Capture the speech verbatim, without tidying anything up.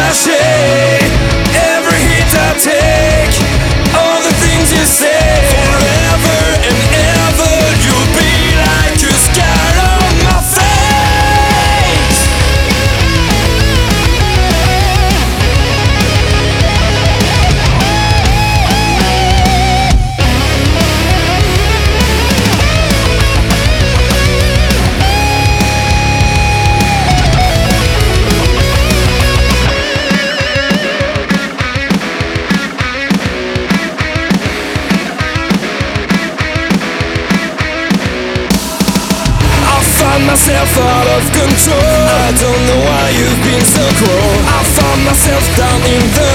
cliche. Every hit I take, all the things you say, forever and ever you'll be like a scar on my face. Myself out of control. I don't know why you've been so cruel. I found myself down in the